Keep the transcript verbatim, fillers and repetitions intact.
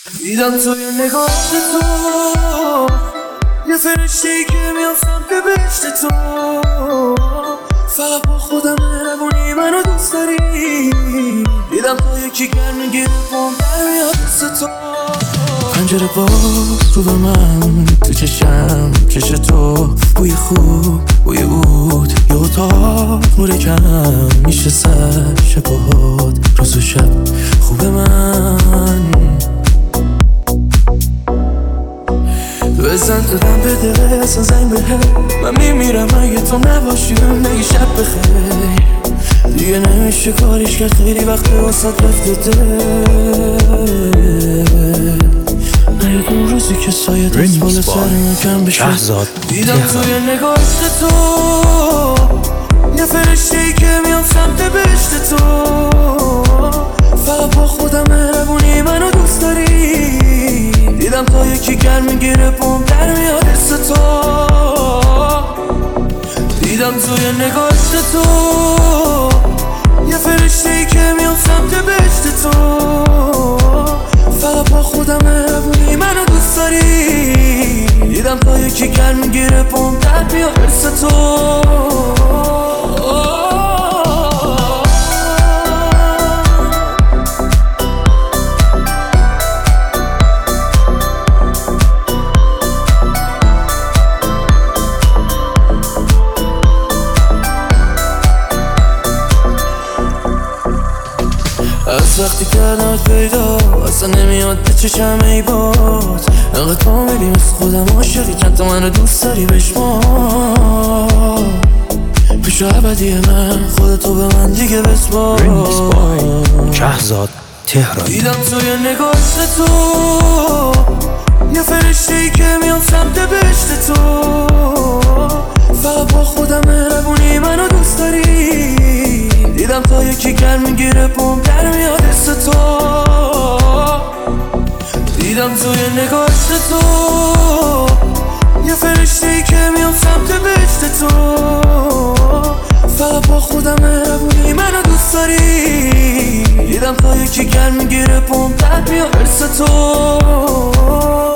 دیدم توی نگاه تو یه فرشته‌ای که میاد سمت بهشت تو، فقط با خودم مهربونی منو دوست داری. دیدم تو یکی گرم میگیره پام در میاد دست تو، پنجره باز رو به من تو چشم چش تو، بوی خوب بوی عود یه اتاق نور کم میشه سر شباهات روز و شب خوب من. بزن دادم به دقیقه اصلا زنگ بهم، من میمیرم اگه تو نباشی بهم بگی شب بخیر. دیگه نمیشه کاریش کرد خیلی وقت واسط رفته دل، نیاد اون روزی که سایه دست بالا سر من کم بشه. دیدم توی نگاهت تو یه فرشته‌ای که میام سمت بهشت تو، فقط با خودم مهربونی منو دوست داری. دیدم تا یکی گرم میگیره پام در میاد حس تو، دیدم توی نگاهت تو یه فرشته‌ای که میام سمت بهشت تو، فقط با خودم مهربونی منو دوست داری. دیدم تا یکی گرم میگیره پام در میاد حس تو. از وقتی کردمت پیدا اصلا نمیاد به چشم ای باز، انقدر کاملی مثل خودم عاشقی چند تا منو دوست داری بشمار. پیش ابدی من خودتو به من دیگه بسپار. شهزاد تهرانی. دیدم توی نگاهت تو یه فرشته‌ای که میام سمت بهشت تو، فقط با خودم مهربونی منو دوست داری. دیدم تا یکی گرم میگیره پام در میاد حس تو، دیدم توی نگاهت تو یه فرشته‌ای که میام سمت بهشت تو، فقط با خودم مهربونی منو دوست داری. دیدم تا یکی گرم میگیره پام در میاد حس تو.